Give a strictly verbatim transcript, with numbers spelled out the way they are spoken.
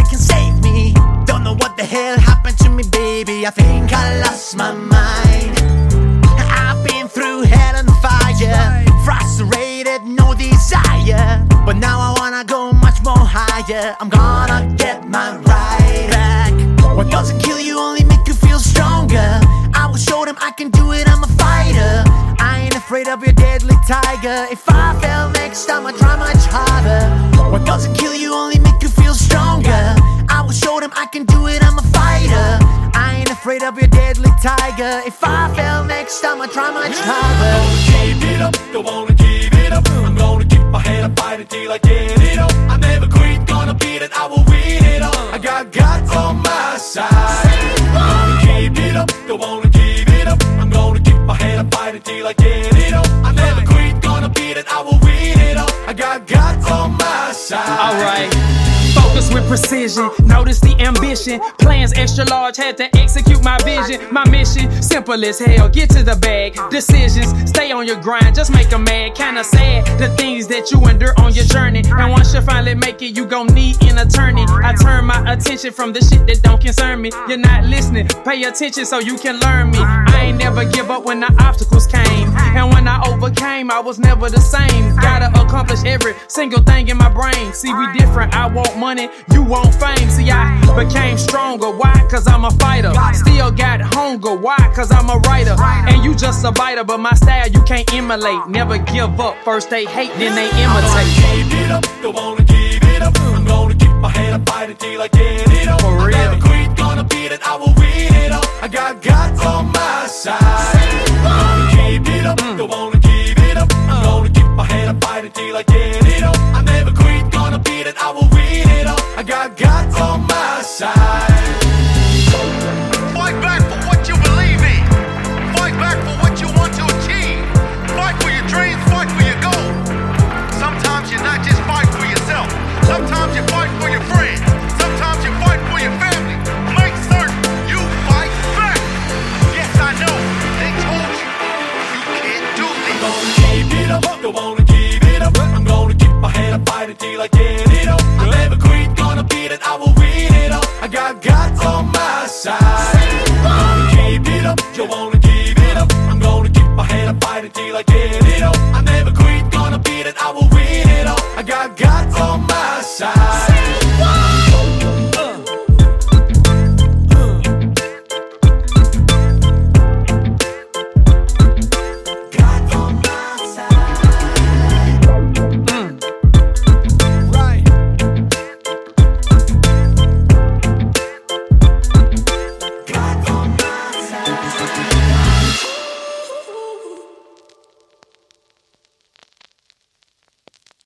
can save me. Don't know what the hell happened to me, baby. I think I lost my mind. I've been through hell and fire, frustrated, no desire, but now I wanna go much more higher. I'm gonna get my right back. What doesn't kill you only make you feel stronger. I will show them I can do it, I'm a fighter. I ain't afraid of your deadly tiger. If I fail next time, I try much harder. What doesn't kill you only make you feel stronger. I will show them I can do it, I'm a fighter. I ain't afraid of your deadly tiger. If I fail next time, I try much harder. I'm gonna keep it up, don't wanna give it up. I'm gonna keep my head up, fight until I get it up. I never quit, gonna beat it, I will win it all. I got God on my side. I'm gonna keep it up, don't wanna give it up. I'm gonna keep my head up, fight until I get it up. I never quit, gonna beat it, I will win it all. I got God on my side. Alright, focus with precision, notice the ambition. Plans extra large, had to execute my vision. My mission, simple as hell, get to the bag. Decisions, stay on your grind, just make them mad. Kinda sad, the things that you endure on your journey. And once you finally make it, you gon' need an attorney. I turn my attention from the shit that don't concern me. You're not listening, pay attention so you can learn me. I ain't never give up when the obstacles came, and when I overcame, I was never the same. Gotta accomplish every single thing in my brain. See, we different, I want money, you want fame. See, I became stronger, why? Cause I'm a fighter. Still got hunger, why? Cause I'm a writer. And you just a biter, but my style you can't emulate. Never give up, first they hate, then they imitate. I'm gonna keep it up, don't wanna give it up. I'm gonna keep my head up, fight until I get it up. For real. I never quit, gonna beat it, I will win it all. I got God on my side.